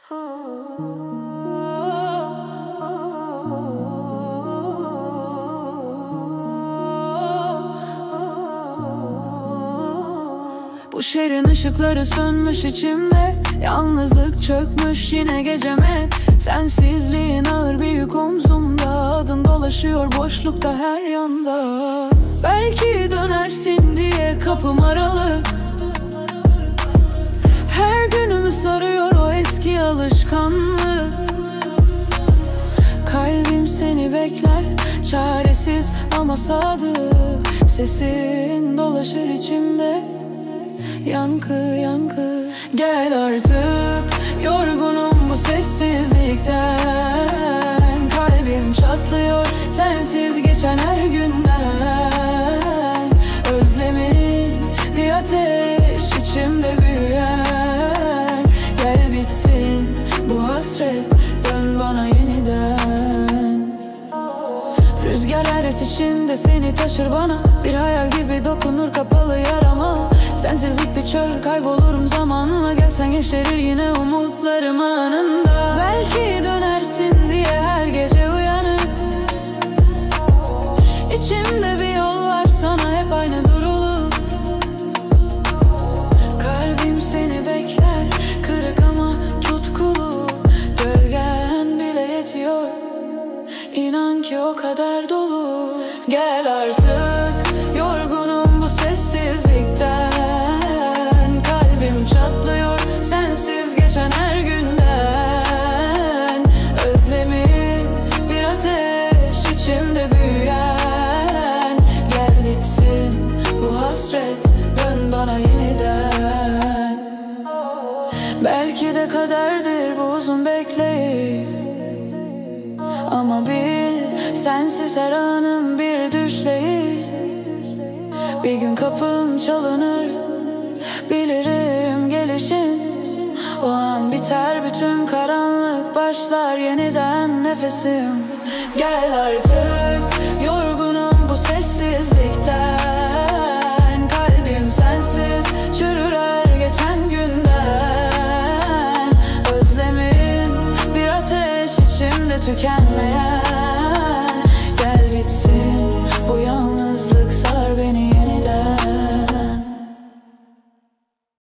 Bu şehrin ışıkları sönmüş içimde, yalnızlık çökmüş yine geceme. Sensizliğin ağır bir yük omzumda, adın dolaşıyor boşlukta her yanda. Belki dönersin diye kapım aralık, her günümü sarıyor o eski alışkanlık. Kalbim seni bekler, çaresiz ama sadık. Sesin dolaşır içimde, yankı yankı. Gel artık, yorgunum bu sessizlikten. Kalbim çatlıyor sensiz geçen her günden. Özlemin bir ateş içimde büyüyen. Gel bitsin bu hasret, dön bana yeniden. Rüzgar her esişinde seni taşır bana, bir hayal gibi dokunur kapalı yarama. Sensizlik bir çöl, kaybolurum zamanla. Gelsen yeşerir yine umutlarım anında. Belki dönersin diye her gece uyanır, İçimde bir yol var sana hep aynı duruluk. Kalbim seni bekler, kırık ama tutkulu. Gölgen bile yetiyor, İnan ki o kadar dolu. Gel artık, yorgunum bu sessizlikten. Kalbim çatlıyor sensiz geçen her günden. Özlemin bir ateş içimde büyüyen. Gel bitsin bu hasret, dön bana yeniden. Belki de kaderdir bu uzun bekleyip, ama bil sensiz her anım bir düşleyiş. Bir gün kapım çalınır, bilirim gelişin. O an biter bütün karanlık, başlar yeniden nefesim. Gel artık, yorgunum bu sessizlikten. Kalbim sensiz çürür her geçen günden. Özlemin bir ateş içimde tükenmeyen. Gel bitsin